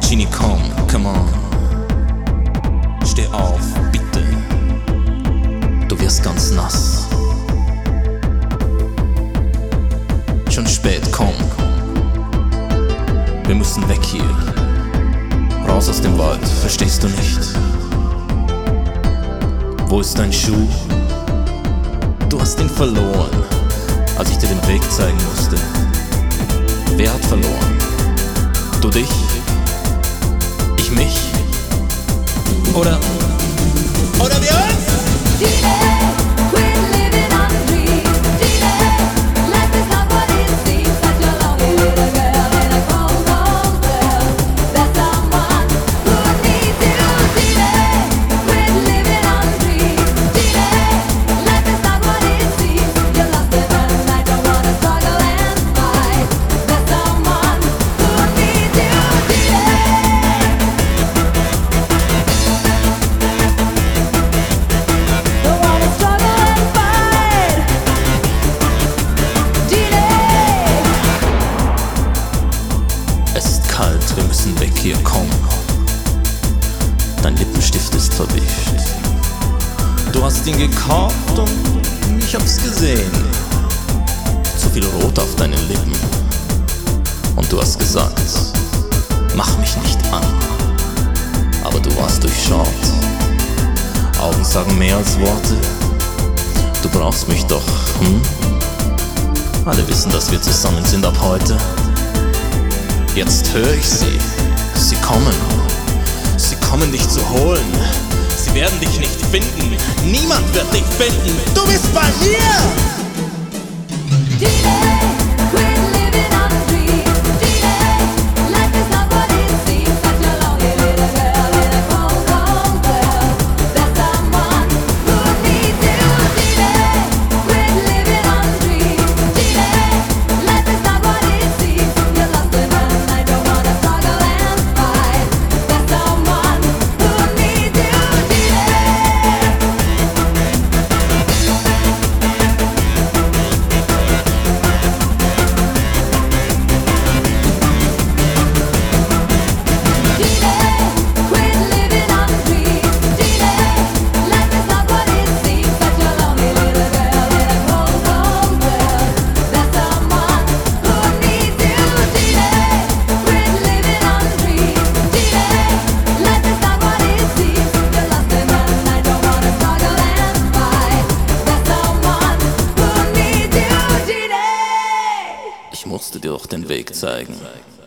Genie, komm, come on. Steh auf, bitte. Du wirst ganz nass. Schon spät, komm. Wir müssen weg hier. Raus aus dem Wald, verstehst du nicht? Wo ist dein Schuh? Du hast ihn verloren, als ich dir den Weg zeigen musste. Wer hat verloren? Du dich? Ich mich? Oder wir uns? Wir müssen weg hier, komm. Dein Lippenstift ist verwischt. Du hast ihn gekauft und ich hab's gesehen. Zu viel Rot auf deinen Lippen. Und du hast gesagt, mach mich nicht an. Aber du warst durchschaut. Augen sagen mehr als Worte. Du brauchst mich doch, hm? Alle wissen, dass wir zusammen sind ab heute. Jetzt höre ich sie. Sie kommen. Sie kommen dich zu holen. Sie werden dich nicht finden. Niemand wird dich finden. Du bist bei mir! Ich musste dir doch den Weg zeigen.